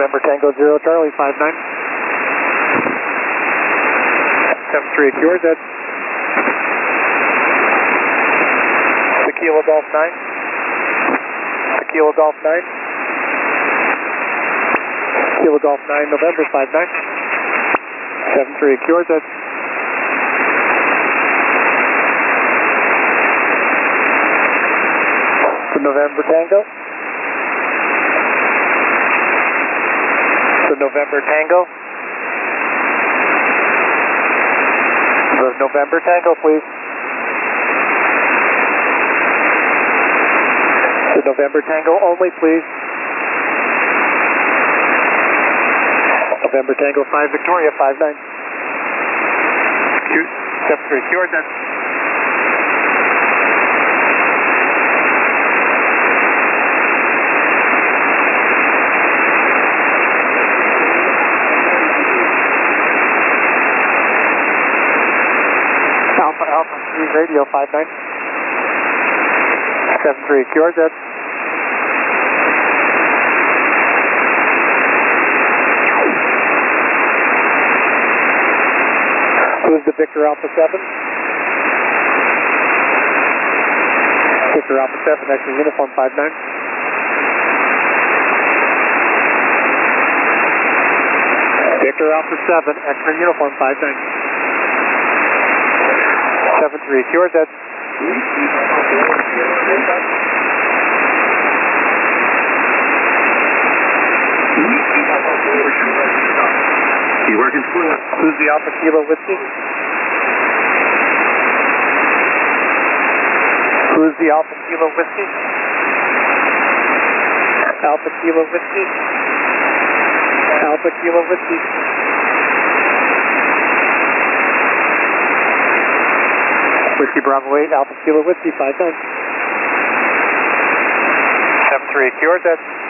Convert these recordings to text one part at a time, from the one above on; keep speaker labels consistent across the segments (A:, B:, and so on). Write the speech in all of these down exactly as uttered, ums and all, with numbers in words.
A: November Tango Zero Charlie five nine. seven three Q R Z. Tequila Golf nine. Tequila Golf nine. Tequila Golf nine November five nine. seven three Q R Z. The November Tango. The November Tango. The November Tango, please. The November Tango only, please. November Tango five Victoria five nine. seven three Q R Z. Alpha Alpha three Radio five nine. seven three Q R Z. Who's the Victor Alpha seven? Victor Alpha seven, actually uniform five nine. Victor Alpha seven, X-ray uniform five nine. seven three Q R Z.
B: You working for us?
A: Who's the Alpha Kilo Whiskey? Who's the Alpha Kilo Whiskey? Alpha Kilo Whiskey. Alpha Kilo Whiskey. Whiskey Bravo eight, Alpha Kilo Whiskey five nine. seven three Q R Z.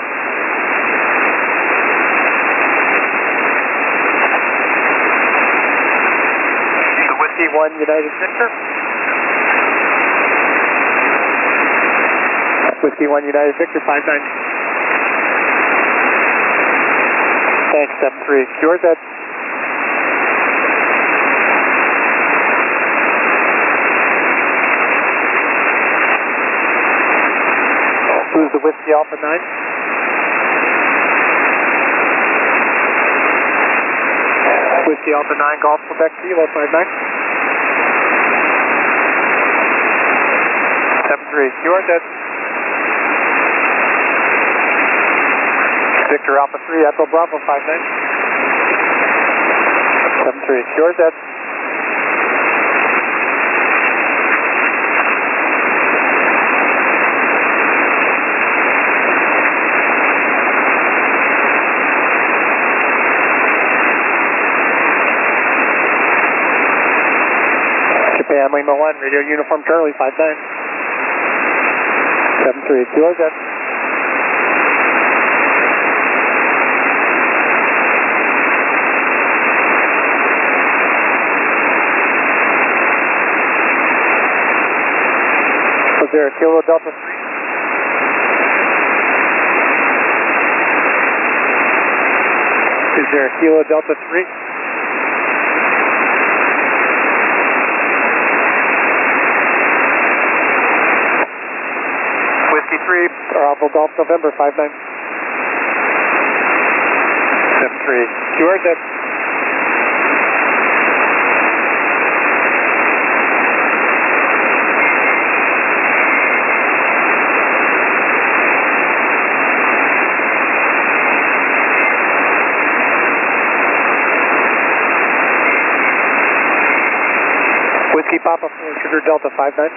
A: The Whiskey one United Victor. Whiskey one United Victor five nine. Thanks, seven three Q R Z. Who's the Whiskey Alpha nine? Whiskey Alpha nine Golf Quebec Kilo five nine. seven three Q R Z. Victor Alpha three Echo Bravo five nine. seven three Q R Z. Japan Lima one, Radio Uniform Charlie five nine. seven three Q R Z. Was there a Kilo Delta three? Is there a Kilo Delta three? Whiskey three, Bravo Golf November five nine. seven three Q R Z. Whiskey Papa four Sugar Delta five nine.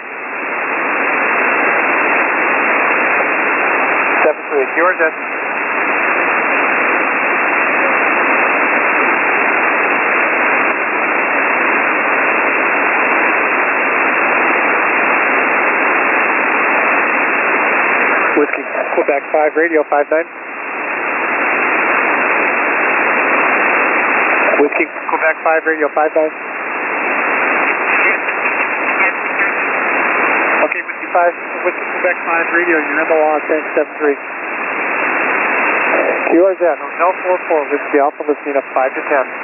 A: seven three Q R Z. Whiskey Quebec five Radio five nine. Whiskey Quebec five Radio five nine. Okay, Whiskey five, Whiskey Quebec five Radio, you have the law, thanks, seven three. Q R Z, Hotel four four, Whiskey Alpha, listening up five to ten.